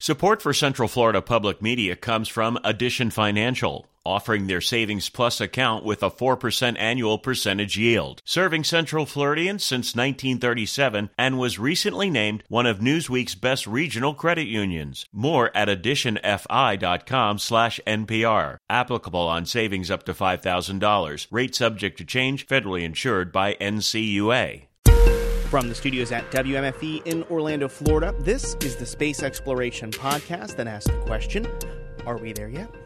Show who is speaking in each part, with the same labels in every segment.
Speaker 1: Support for Central Florida Public Media comes from Addition Financial, offering their Savings Plus account with a 4% annual percentage yield. Serving Central Floridians since 1937 and was recently named one of Newsweek's best regional credit unions. More at additionfi.com/NPR. Applicable on savings up to $5,000. Rate subject to change. Federally insured by NCUA.
Speaker 2: From the studios at WMFE in Orlando, Florida, this is the Space Exploration Podcast that asks the question, are we there yet?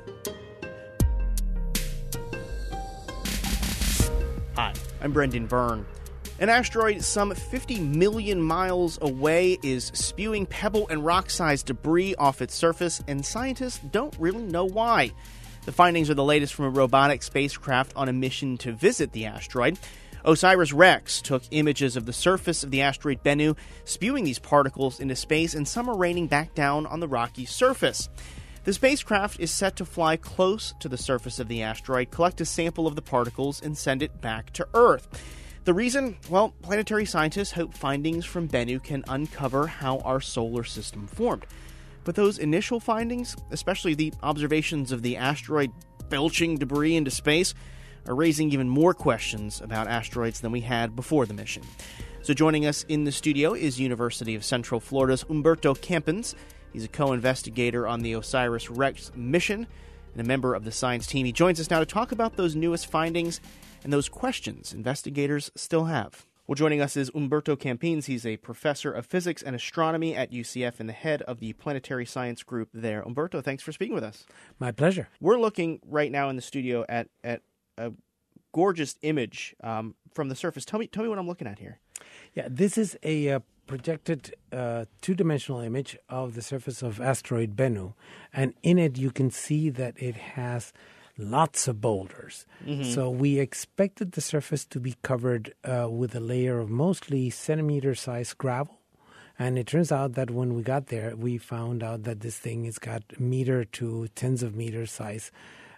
Speaker 2: Hi, I'm Brendan Byrne. An asteroid some 50 million miles away is spewing pebble and rock-sized debris off its surface, and scientists don't really know why. The findings are the latest from a robotic spacecraft on a mission to visit the asteroid. OSIRIS-REx took images of the surface of the asteroid Bennu, spewing these particles into space, and some are raining back down on the rocky surface. The spacecraft is set to fly close to the surface of the asteroid, collect a sample of the particles, and send it back to Earth. The reason? Well, planetary scientists hope findings from Bennu can uncover how our solar system formed. But those initial findings, especially the observations of the asteroid belching debris into space, are raising even more questions about asteroids than we had before the mission. So joining us in the studio is University of Central Florida's Humberto Campins. He's a co-investigator on the OSIRIS-REx mission and a member of the science team. He joins us now to talk about those newest findings and those questions investigators still have. Well, joining us is Humberto Campins. He's a professor of physics and astronomy at UCF and the head of the planetary science group there. Humberto, thanks for speaking with us.
Speaker 3: My pleasure.
Speaker 2: We're looking right now in the studio at a gorgeous image from the surface. Tell me what I'm looking at here.
Speaker 3: Yeah, this is a projected two-dimensional image of the surface of asteroid Bennu, and in it you can see that it has lots of boulders. Mm-hmm. So we expected the surface to be covered with a layer of mostly centimeter-sized gravel, and it turns out that when we got there, we found out that this thing has got meter to tens of meters size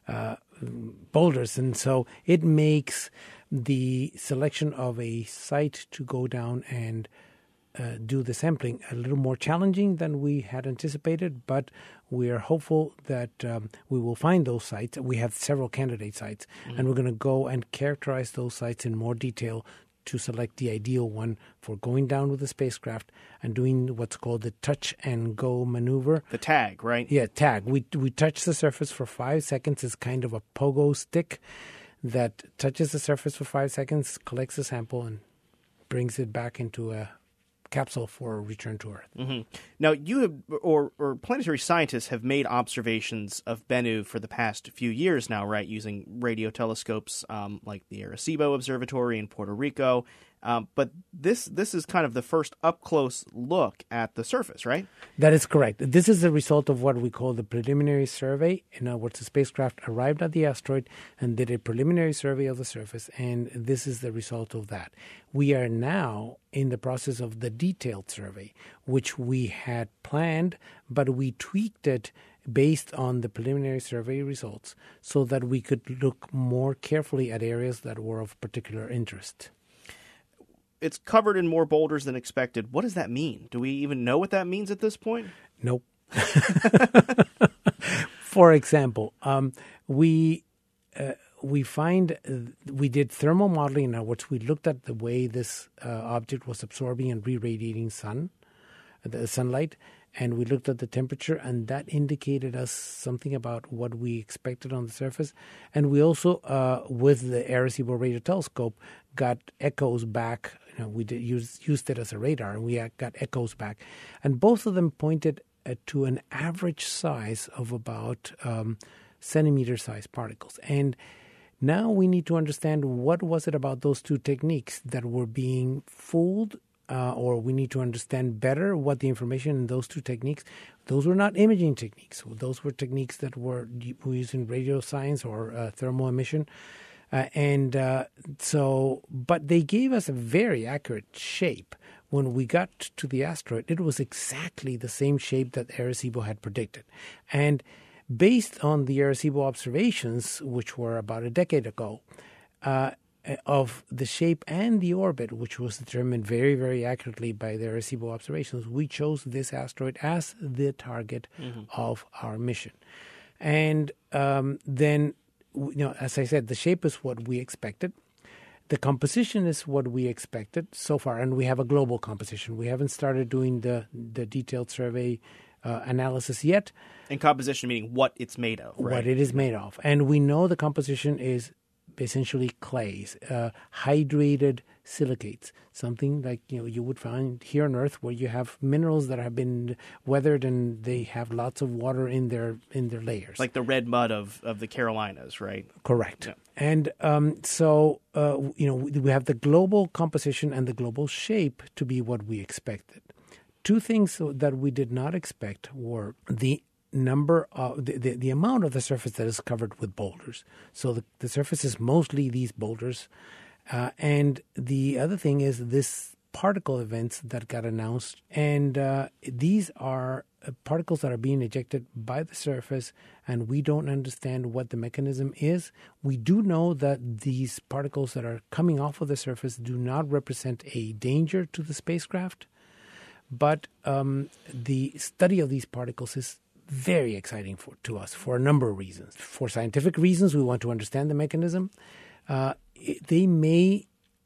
Speaker 3: boulders, and so it makes the selection of a site to go down and do the sampling a little more challenging than we had anticipated, but we are hopeful that we will find those sites. We have several candidate sites, and we're going to go and characterize those sites in more detail to select the ideal one for going down with the spacecraft and doing what's called the touch and go maneuver.
Speaker 2: The tag, right?
Speaker 3: Yeah, tag. We touch the surface for 5 seconds. It's kind of a pogo stick that touches the surface for 5 seconds, collects a sample, and brings it back into a capsule for return to Earth.
Speaker 2: Mm-hmm. Now, you have, or planetary scientists have made observations of Bennu for the past few years now, right, using radio telescopes like the Arecibo Observatory in Puerto Rico. But this is kind of the first up-close look at the surface, right?
Speaker 3: That is correct. This is the result of what we call the preliminary survey. In other words, the spacecraft arrived at the asteroid and did a preliminary survey of the surface, and this is the result of that. We are now in the process of the detailed survey, which we had planned, but we tweaked it based on the preliminary survey results so that we could look more carefully at areas that were of particular interest.
Speaker 2: It's covered in more boulders than expected. What does that mean? Do we even know what that means at this point?
Speaker 3: Nope. For example, we did thermal modeling, in other words, we looked at the way this object was absorbing and re-radiating the sunlight, and we looked at the temperature, and that indicated us something about what we expected on the surface. And we also, with the Arecibo radio telescope, got echoes back. We used it as a radar, and we got echoes back. And both of them pointed to an average size of about centimeter-sized particles. And now we need to understand what was it about those two techniques that were being fooled, or we need to understand better what the information in those two techniques. Those were not imaging techniques. Those were techniques that were used in radio science or thermal emission. But they gave us a very accurate shape. When we got to the asteroid, it was exactly the same shape that Arecibo had predicted. And based on the Arecibo observations, which were about a decade ago, of the shape and the orbit, which was determined very, very accurately by the Arecibo observations, we chose this asteroid as the target of our mission. And then, as I said, the shape is what we expected. The composition is what we expected so far, and we have a global composition. We haven't started doing the detailed survey analysis yet.
Speaker 2: And composition meaning what it's made of, right?
Speaker 3: What it is made of. And we know the composition is essentially clays, hydrated silicates, something like you would find here on Earth, where you have minerals that have been weathered and they have lots of water in their layers,
Speaker 2: like the red mud of the Carolinas, right?
Speaker 3: Correct.
Speaker 2: Yeah.
Speaker 3: And so we have the global composition and the global shape to be what we expected. Two things that we did not expect were the number of the amount of the surface that is covered with boulders. So the surface is mostly these boulders. And the other thing is this particle events that got announced. And these are particles that are being ejected by the surface, and we don't understand what the mechanism is. We do know that these particles that are coming off of the surface do not represent a danger to the spacecraft. But the study of these particles is very exciting to us for a number of reasons. For scientific reasons, we want to understand the mechanism. They may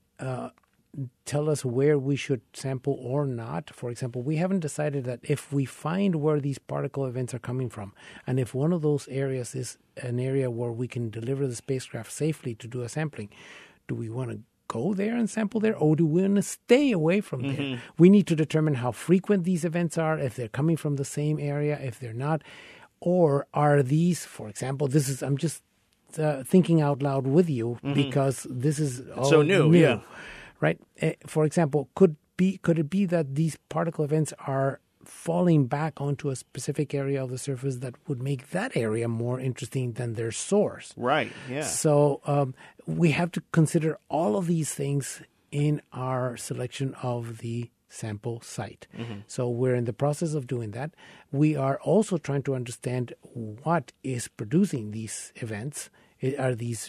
Speaker 3: tell us where we should sample or not. For example, we haven't decided that if we find where these particle events are coming from, and if one of those areas is an area where we can deliver the spacecraft safely to do a sampling, do we want to go there and sample there, or do we want to stay away from there? We need to determine how frequent these events are, if they're coming from the same area, if they're not, or are these, for example, I'm just thinking out loud with you because this is all
Speaker 2: so new, yeah.
Speaker 3: Right? For example, could it be that these particle events are falling back onto a specific area of the surface that would make that area more interesting than their source?
Speaker 2: Right, yeah.
Speaker 3: So we have to consider all of these things in our selection of the sample site. So we're in the process of doing that. We are also trying to understand what is producing these events. Are these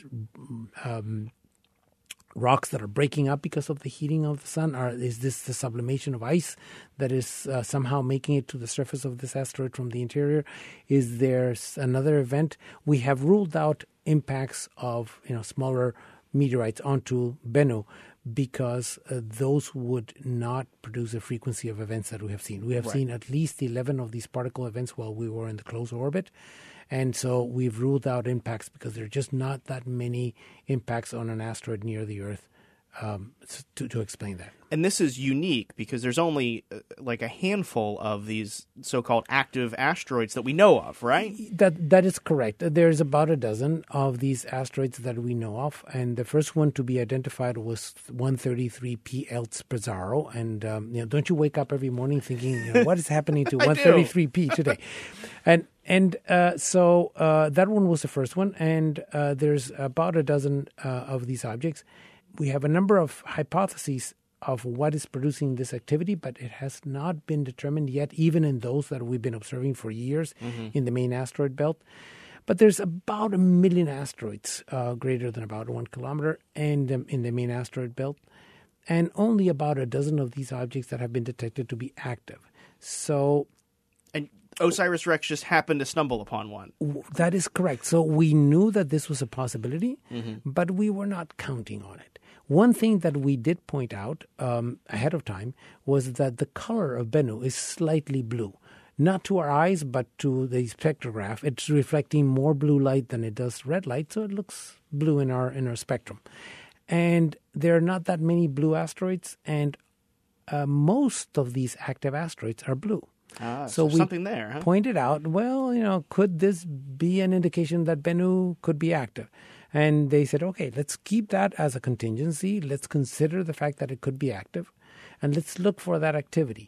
Speaker 3: rocks that are breaking up because of the heating of the sun? Is this the sublimation of ice that is somehow making it to the surface of this asteroid from the interior? Is there another event? We have ruled out impacts of smaller meteorites onto Bennu because those would not produce a frequency of events that we have seen. We have seen at least 11 of these particle events while we were in the close orbit. And so we've ruled out impacts because there are just not that many impacts on an asteroid near the Earth to explain that.
Speaker 2: And this is unique because there's only like a handful of these so-called active asteroids that we know of, right?
Speaker 3: That is correct. There's about a dozen of these asteroids that we know of, and the first one to be identified was 133P Eltz-Pizarro. And don't you wake up every morning thinking, what is happening to 133P today? And so that one was the first one, and there's about a dozen of these objects. We have a number of hypotheses of what is producing this activity, but it has not been determined yet, even in those that we've been observing for years in the main asteroid belt. But there's about 1 million asteroids greater than about 1 kilometer and in the main asteroid belt, and only about a dozen of these objects that have been detected to be active. So,
Speaker 2: and OSIRIS-REx just happened to stumble upon one.
Speaker 3: That is correct. So we knew that this was a possibility, but we were not counting on it. One thing that we did point out ahead of time was that the color of Bennu is slightly blue. Not to our eyes, but to the spectrograph. It's reflecting more blue light than it does red light, so it looks blue in our spectrum. And there are not that many blue asteroids, and most of these active asteroids are blue.
Speaker 2: So we something there, huh?
Speaker 3: Pointed out, could this be an indication that Bennu could be active? And they said, okay, let's keep that as a contingency. Let's consider the fact that it could be active, and let's look for that activity.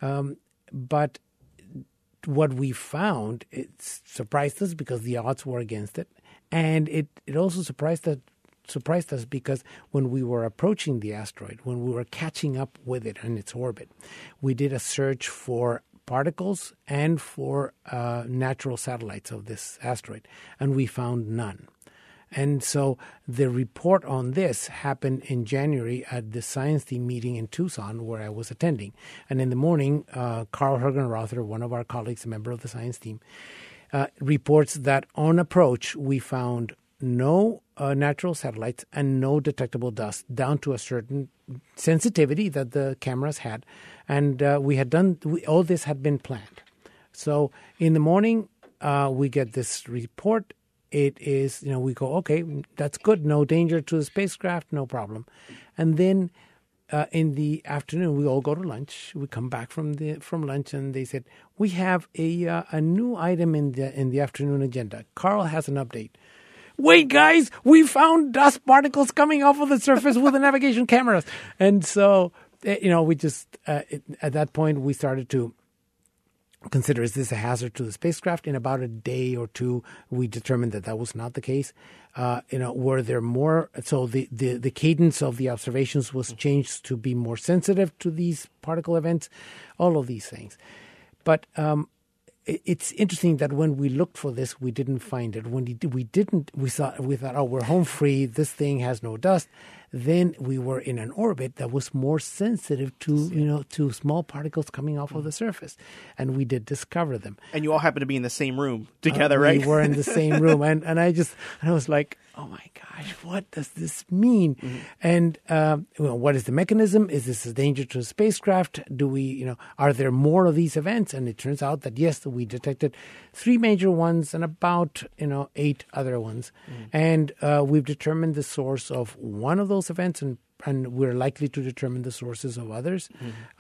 Speaker 3: But what we found, it surprised us because the odds were against it, and it also surprised us because when we were approaching the asteroid, when we were catching up with it in its orbit, we did a search for particles and for natural satellites of this asteroid, and we found none. And so the report on this happened in January at the science team meeting in Tucson where I was attending. And in the morning, Carl Hergenrother, one of our colleagues, a member of the science team, reports that on approach, we found no natural satellites and no detectable dust down to a certain sensitivity that the cameras had. And all this had been planned. So in the morning, we get this report. It is, we go, okay, that's good. No danger to the spacecraft, no problem. And then in the afternoon, we all go to lunch. We come back from lunch, and they said, we have a new item in the afternoon agenda. Carl has an update. Wait, guys, we found dust particles coming off of the surface with the navigation cameras. And so, we just, at that point, we started to consider, is this a hazard to the spacecraft? In about a day or two, we determined that was not the case. Were there more? So the cadence of the observations was changed to be more sensitive to these particle events, all of these things. But it's interesting that when we looked for this, we didn't find it. When we thought, oh, we're home free. This thing has no dust. Then we were in an orbit that was more sensitive to small particles coming off of the surface, and we did discover them.
Speaker 2: And you all happened to be in the same room together, right?
Speaker 3: We were in the same room, and I was like, oh my gosh, what does this mean? Mm-hmm. And what is the mechanism? Is this a danger to a spacecraft? Are there more of these events? And it turns out that yes, we detected 3 major ones and about 8 other ones, and we've determined the source of one of those events, and we're likely to determine the sources of others.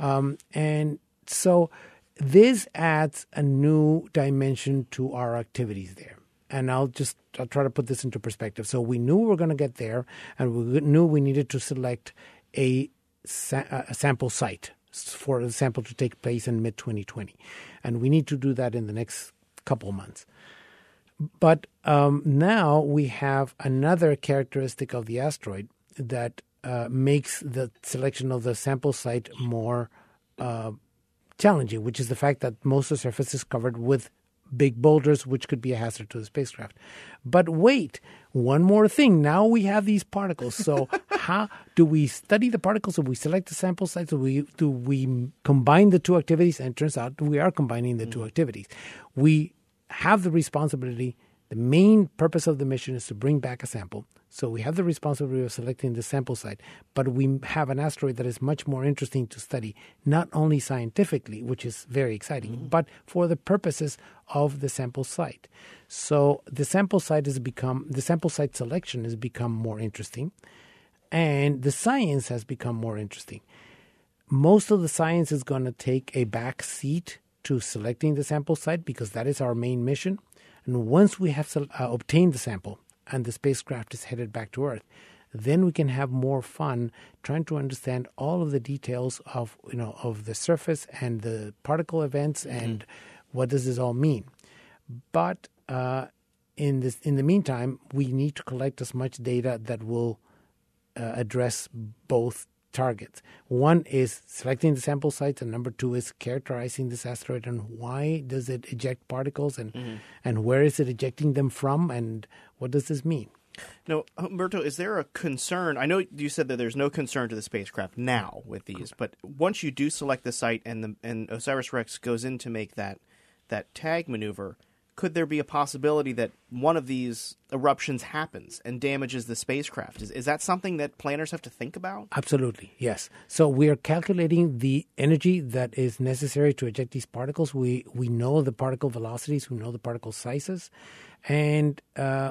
Speaker 3: And so this adds a new dimension to our activities there. And I'll try to put this into perspective. So we knew we were going to get there, and we knew we needed to select a sample site for the sample to take place in mid-2020. And we need to do that in the next couple of months. But now we have another characteristic of the asteroid that makes the selection of the sample site more challenging, which is the fact that most of the surface is covered with big boulders, which could be a hazard to the spacecraft. But wait, one more thing. Now we have these particles. So how do we study the particles? Do we select the sample sites? Do we combine the two activities? And it turns out we are combining the two activities. We have the responsibility. The main purpose of the mission is to bring back a sample. So we have the responsibility of selecting the sample site, but we have an asteroid that is much more interesting to study, not only scientifically, which is very exciting, but for the purposes of the sample site. So the sample site selection has become more interesting, and the science has become more interesting. Most of the science is going to take a back seat to selecting the sample site because that is our main mission. And once we have obtained the sample and the spacecraft is headed back to Earth, then we can have more fun trying to understand all of the details of the surface and the particle events and what does this all mean. But in the meantime, we need to collect as much data that will address both targets. One is selecting the sample sites, and number 2 is characterizing this asteroid and why does it eject particles and where is it ejecting them from and what does this mean?
Speaker 2: Now, Humberto, is there a concern? I know you said that there's no concern to the spacecraft now with these, but once you do select the site and OSIRIS-REx goes in to make that tag maneuver, could there be a possibility that one of these eruptions happens and damages the spacecraft? Is that something that planners have to think about?
Speaker 3: Absolutely, yes. So we are calculating the energy that is necessary to eject these particles. We know the particle velocities, we know the particle sizes, and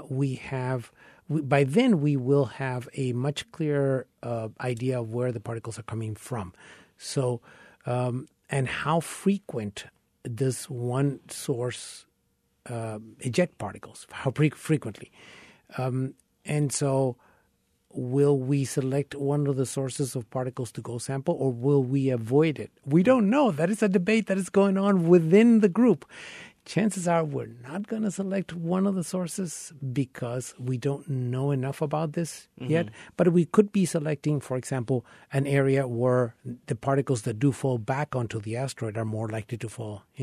Speaker 3: by then we will have a much clearer idea of where the particles are coming from. So, and how frequent does one source eject particles, how frequently. And so will we select one of the sources of particles to go sample, or will we avoid it? We don't know. That is a debate that is going on within the group. Chances are we're not going to select one of the sources because we don't know enough about this yet. But we could be selecting, for example, an area where the particles that do fall back onto the asteroid are more likely to fall into.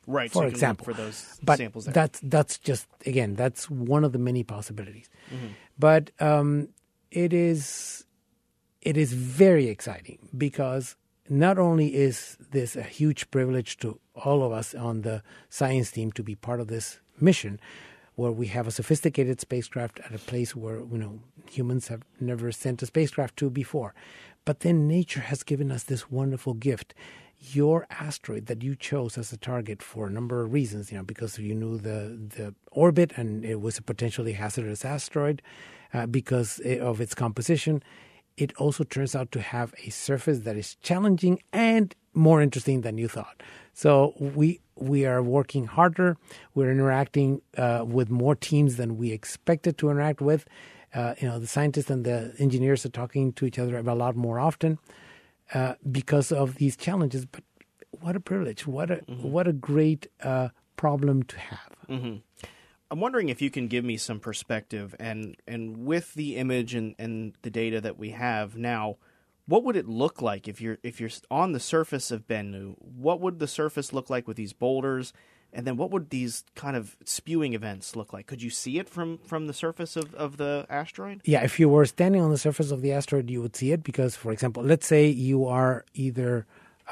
Speaker 2: Right,
Speaker 3: for
Speaker 2: so you can
Speaker 3: example.
Speaker 2: look for those
Speaker 3: but
Speaker 2: samples there.
Speaker 3: that's just, again, that's one of the many possibilities. But it is very exciting because not only is this a huge privilege to all of us on the science team to be part of this mission, where we have a sophisticated spacecraft at a place where humans have never sent a spacecraft to before, but then nature has given us this wonderful gift. Your asteroid that you chose as a target for a number of reasons, because you knew the orbit and it was a potentially hazardous asteroid, because of its composition. It also turns out to have a surface that is challenging and more interesting than you thought. So we are working harder. We're interacting with more teams than we expected to interact with. The scientists and the engineers are talking to each other a lot more often because of these challenges. But what a privilege! What a great problem to have.
Speaker 2: Mm-hmm. I'm wondering if you can give me some perspective, and with the image and the data that we have now, what would it look like if you're on the surface of Bennu? What would the surface look like with these boulders? And then what would these kind of spewing events look like? Could you see it from the surface of the asteroid?
Speaker 3: Yeah, if you were standing on the surface of the asteroid, you would see it because, for example, let's say you are either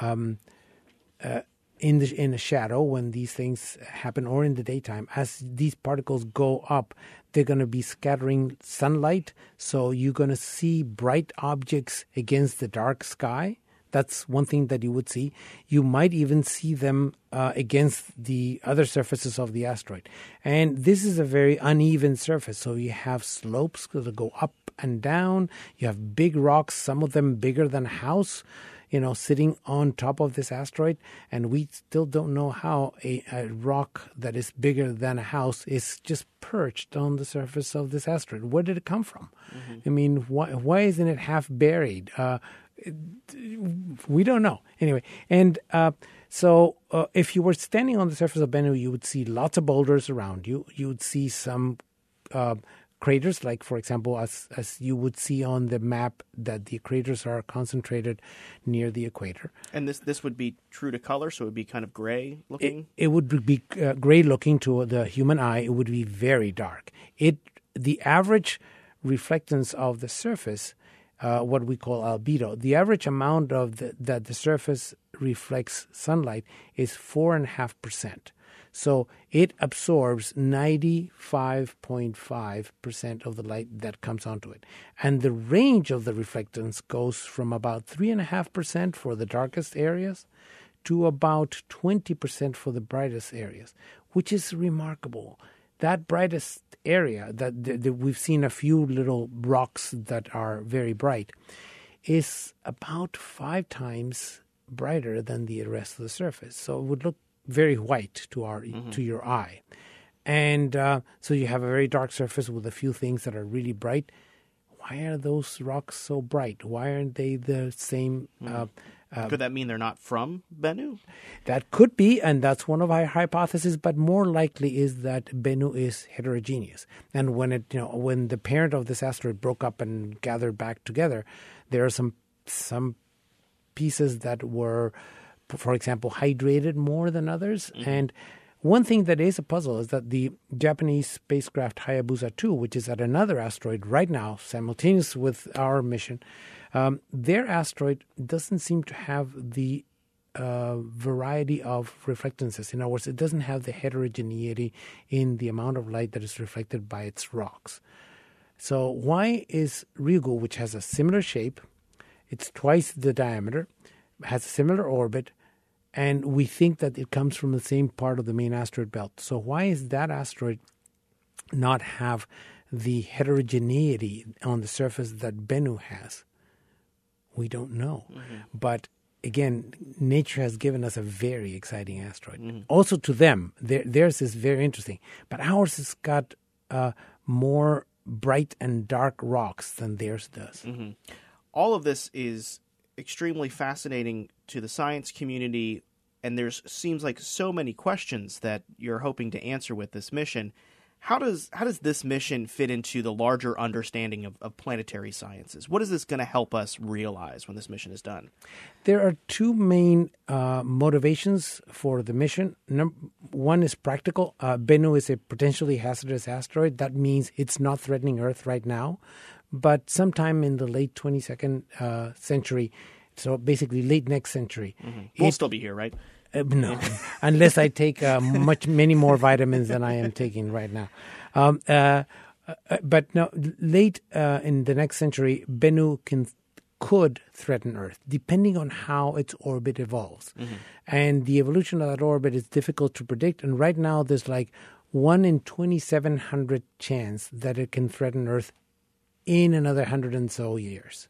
Speaker 3: in the shadow when these things happen or in the daytime. As these particles go up, they're going to be scattering sunlight. So you're going to see bright objects against the dark sky. That's one thing that you would see. You might even see them against the other surfaces of the asteroid. And this is a very uneven surface. So you have slopes that go up and down. You have big rocks, some of them bigger than a house, sitting on top of this asteroid. And we still don't know how a rock that is bigger than a house is just perched on the surface of this asteroid. Where did it come from? Mm-hmm. I mean, why isn't it half buried? We don't know. Anyway, and so if you were standing on the surface of Bennu, you would see lots of boulders around you. You would see some craters, like, for example, as you would see on the map, that the craters are concentrated near the equator.
Speaker 2: And this would be true to color, so it would be kind of gray looking?
Speaker 3: It would be gray looking to the human eye. It would be very dark. The average reflectance of the surface, what we call albedo, the average amount that the surface reflects sunlight is 4.5%. So it absorbs 95.5% of the light that comes onto it. And the range of the reflectance goes from about 3.5% for the darkest areas to about 20% for the brightest areas, which is remarkable. That brightest area, that we've seen a few little rocks that are very bright, is about 5 times brighter than the rest of the surface. So it would look very white to your eye. And so you have a very dark surface with a few things that are really bright. Why are those rocks so bright? Why aren't they the same?
Speaker 2: Could that mean they're not from Bennu?
Speaker 3: That could be, and that's one of our hypotheses. But more likely is that Bennu is heterogeneous, and when the parent of this asteroid broke up and gathered back together, there are some pieces that were, for example, hydrated more than others. Mm-hmm. And one thing that is a puzzle is that the Japanese spacecraft Hayabusa 2, which is at another asteroid right now, simultaneous with our mission, their asteroid doesn't seem to have the variety of reflectances. In other words, it doesn't have the heterogeneity in the amount of light that is reflected by its rocks. So why is Ryugu, which has a similar shape, it's twice the diameter, has a similar orbit, and we think that it comes from the same part of the main asteroid belt. So why is that asteroid not have the heterogeneity on the surface that Bennu has? We don't know. Mm-hmm. But again, nature has given us a very exciting asteroid. Mm-hmm. Also to them, theirs is very interesting. But ours has got more bright and dark rocks than theirs does.
Speaker 2: Mm-hmm. All of this is extremely fascinating to the science community, and seems like so many questions that you're hoping to answer with this mission. How does this mission fit into the larger understanding of planetary sciences? What is this going to help us realize when this mission is done?
Speaker 3: There are two main motivations for the mission. One is practical. Bennu is a potentially hazardous asteroid. That means it's not threatening Earth right now, but sometime in the late 22nd century, so basically late next century.
Speaker 2: Mm-hmm. We'll still be here, right?
Speaker 3: No, unless I take many more vitamins than I am taking right now. But no, late in the next century, Bennu could threaten Earth, depending on how its orbit evolves. Mm-hmm. And the evolution of that orbit is difficult to predict. And right now, there's like 1 in 2,700 chance that it can threaten Earth in another 100 and so years.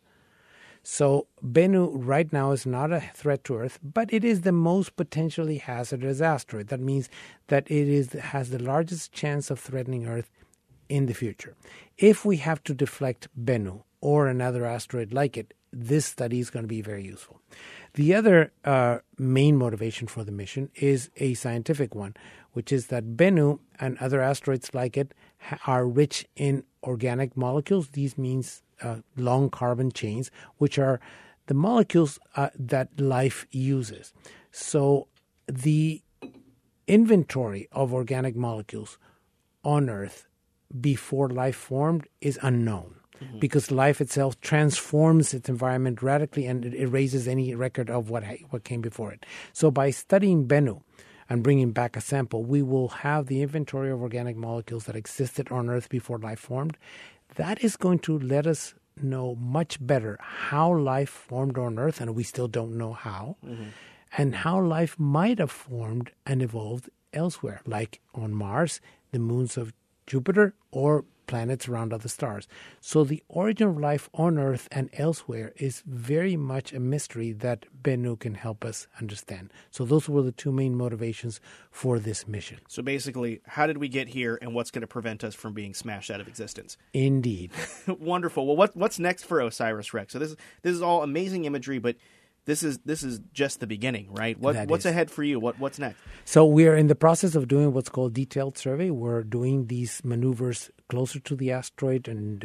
Speaker 3: So Bennu right now is not a threat to Earth, but it is the most potentially hazardous asteroid. That means that it has the largest chance of threatening Earth in the future. If we have to deflect Bennu or another asteroid like it, this study is going to be very useful. The other main motivation for the mission is a scientific one, which is that Bennu and other asteroids like it are rich in organic molecules. These means long carbon chains, which are the molecules that life uses. So the inventory of organic molecules on Earth before life formed is unknown. Mm-hmm. Because life itself transforms its environment radically and it erases any record of what came before it. So by studying Bennu and bringing back a sample, we will have the inventory of organic molecules that existed on Earth before life formed. That is going to let us know much better how life formed on Earth, and we still don't know how, and how life might have formed and evolved elsewhere, like on Mars, the moons of Jupiter, or planets around other stars. So the origin of life on Earth and elsewhere is very much a mystery that Bennu can help us understand. So those were the two main motivations for this mission.
Speaker 2: So basically, how did we get here and what's going to prevent us from being smashed out of existence?
Speaker 3: Indeed.
Speaker 2: Wonderful. Well, what's next for OSIRIS-REx? So this is all amazing imagery, but this is just the beginning, right? What's ahead for you? What's next?
Speaker 3: So we're in the process of doing what's called detailed survey. We're doing these maneuvers closer to the asteroid and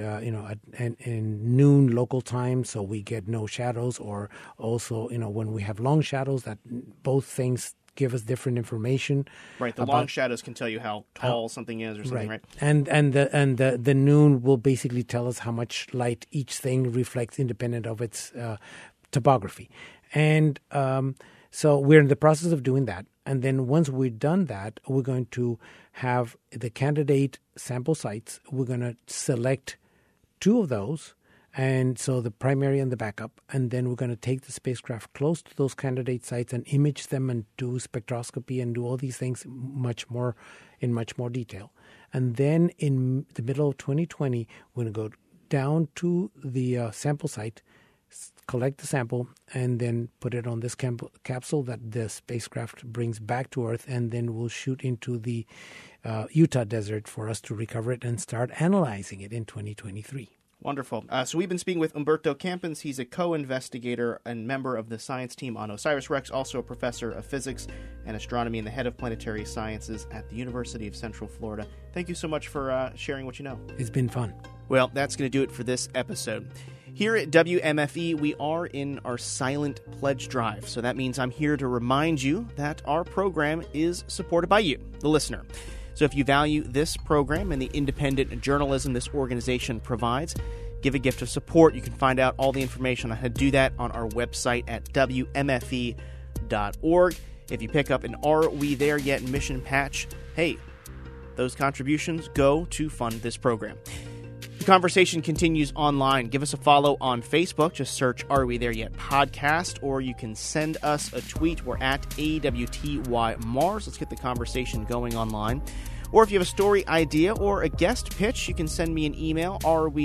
Speaker 3: in noon local time, so we get no shadows, or also when we have long shadows, that both things give us different information.
Speaker 2: Right, the long shadows can tell you how tall something is or something, right?
Speaker 3: And the noon will basically tell us how much light each thing reflects independent of its topography. And so we're in the process of doing that. And then once we've done that, we're going to have the candidate sample sites. We're going to select 2 of those, and so the primary and the backup. And then we're going to take the spacecraft close to those candidate sites and image them and do spectroscopy and do all these things in much more detail. And then in the middle of 2020, we're going to go down to the sample site, collect the sample, and then put it on this capsule that the spacecraft brings back to Earth, and then we'll shoot into the Utah desert for us to recover it and start analyzing it in 2023.
Speaker 2: Wonderful. So we've been speaking with Humberto Campins. He's a co-investigator and member of the science team on OSIRIS-REx, also a professor of physics and astronomy and the head of planetary sciences at the University of Central Florida. Thank you so much for sharing what you know.
Speaker 3: It's been fun.
Speaker 2: Well, that's going to do it for this episode. Here at WMFE, we are in our silent pledge drive. So that means I'm here to remind you that our program is supported by you, the listener. So if you value this program and the independent journalism this organization provides, give a gift of support. You can find out all the information on how to do that on our website at WMFE.org. If you pick up an Are We There Yet mission patch, hey, those contributions go to fund this program. The conversation continues online. Give us a follow on Facebook. Just search Are We There Yet Podcast, or you can send us a tweet. We're at AWTY-Mars. Let's get the conversation going online. Or if you have a story idea or a guest pitch, you can send me an email,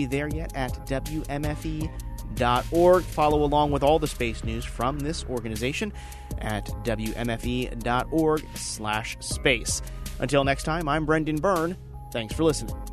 Speaker 2: arewethereyet@WMFE.org. Follow along with all the space news from this organization at WMFE.org/space. Until next time, I'm Brendan Byrne. Thanks for listening.